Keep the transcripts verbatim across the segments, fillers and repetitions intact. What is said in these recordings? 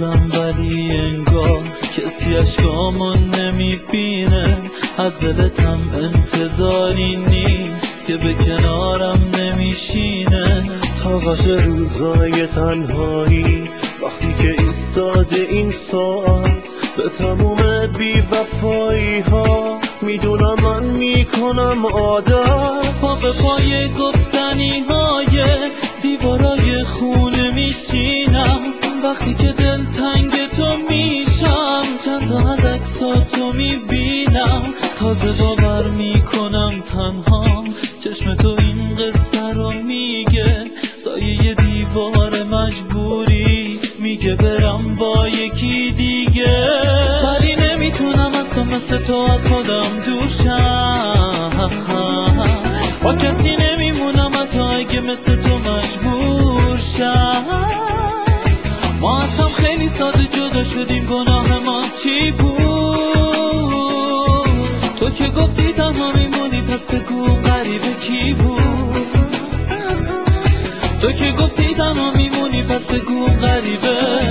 هستم ولی انگار کسی اشکامو نمیبینه. از دلتم انتظاری نیست که به کنارم نمیشینه. طاقت روزای تنهایی وقتی که ایستاده این ساعت به تموم بی‌وفایی ها میدونم من میکنم عادت. پا به پای گفتنی های دیوارای خونه میشینم. وقتی که دل تنگ تو میشم چند تا از عکساتو میبینم. تازه باور میکنم تنهام چشم تو این قصه رو میگه. سایه دیوار مجبوری میگه برم با یکی دیگه. ولی نمیتونم از تو مثل تو از خودم دوشم. با کسی نمیمونم حتی اگه مثل تو مجبور شم. ما از هم خیلی ساده جدا شدیم، گناه ما چی بود؟ تو که گفتی تنها میمونی پس بگو غریبه کی بود؟ تو که گفتی تنها میمونی پس بگو غریبه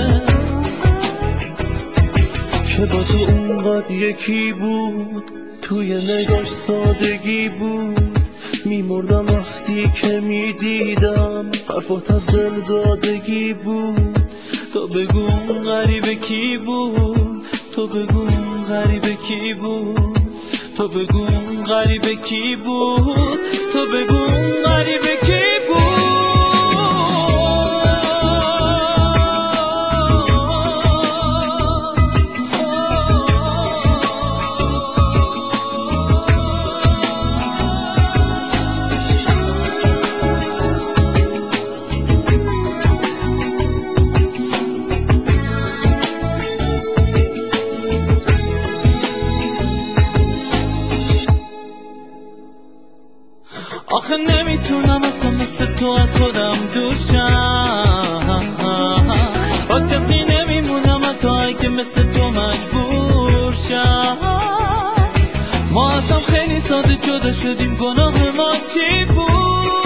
که با تو اونقدر یکی بود. توی نگاش سادگی بود. میمردم وقتی که میدیدم حرفات از دل زادگی بود. تو بگو اون غریبه کی بود؟ تو بگو اون غریبه کی بود؟ تو بگو اون غریبه کی بود؟ تو بگو اون غریبه کی بود؟ آخه نمیتونم اصلا مثل تو از خودم دوشم. با کسی نمیمونم حتی اگه مثل تو مجبور شم. ما از هم خیلی ساده جدا شدیم، گناه ما چی بود؟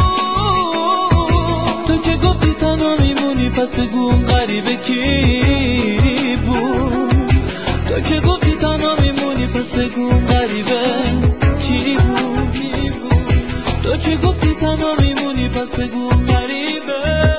تو که گفتی تنها میمونی پس بگو اون غریبه کی بود؟ تو که گفتی تنها میمونی پس بگو اون غریبه کی بود؟ تو که گفتی تنها میمونی پس بگو غریبه